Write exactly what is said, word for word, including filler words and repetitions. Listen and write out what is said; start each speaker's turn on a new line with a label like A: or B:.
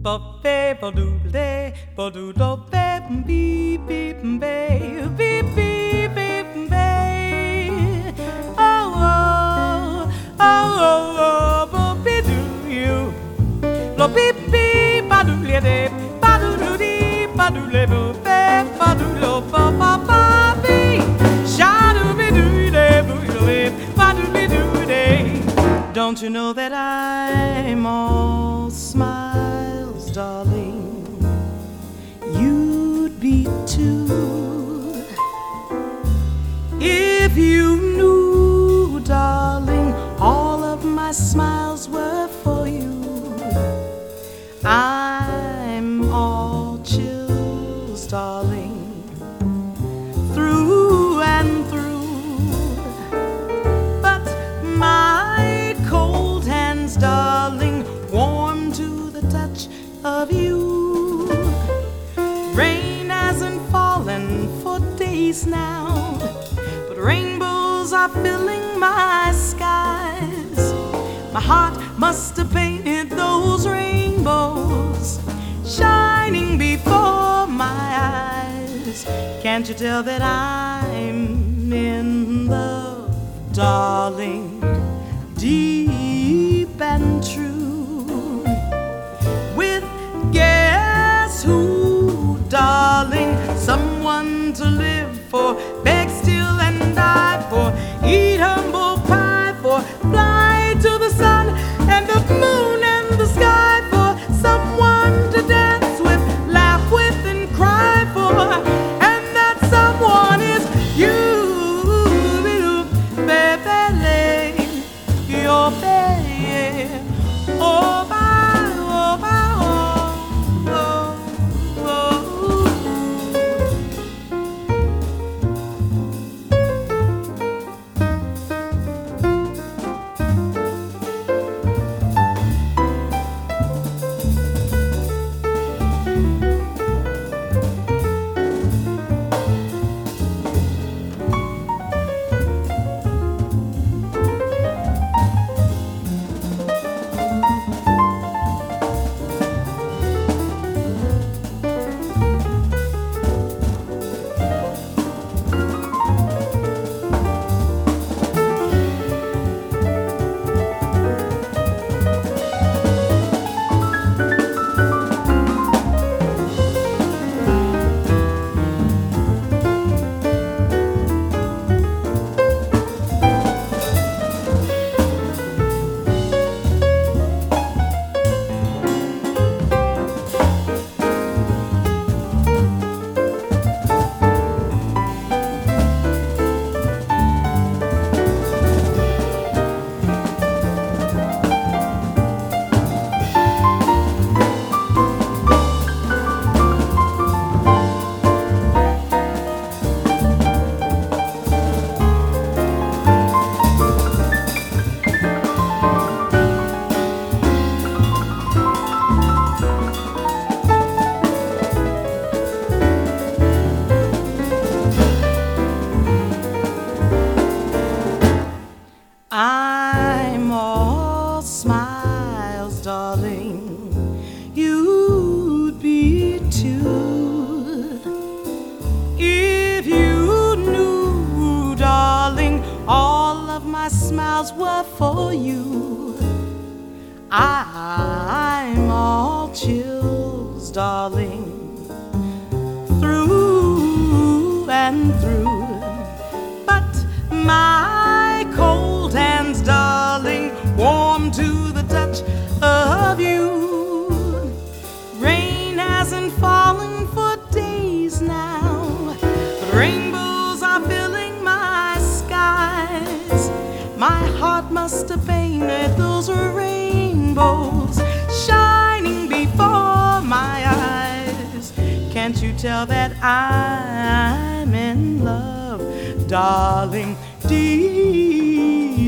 A: ba ba ba do de ba do do ba beep beep bay beep beep beep bay. Oh oh oh oh oh ba be do you lo beep beep ba do le de ba do do de ba do le bo ba ba do lo ba ba ba be sha do be do de bo le ba do be do de. Don't you know that I'm all smiles, darling? You'd be too if you knew, darling, all of my smiles were for you. I'm all chills, darling, through and through. But my cold hands, darling, warm to the touch of you. Rain hasn't fallen for days now, but rainbows are filling my skies. My heart must have painted those rainbows, shining before my eyes. Can't you tell that I'm in love, darling, deep and true, with guess who, darling, someone to live for, beg, steal, and die for, eat humble pie for, fly to the sun and the moon and the sky for, someone to dance with, laugh with, and cry for, and that someone is you, baby, your baby, oh, bye, oh, bye, oh, oh, oh. I'm all smiles, darling, you'd be too if you knew, darling, all of my smiles were for you. I'm all chills, darling, through and through. But my cold hands, darling, warm to the touch of you. Rain hasn't fallen for days now, but rainbows are filling my skies. My heart must have painted those rainbows, shining before my eyes. Can't you tell that I'm in love, darling, deep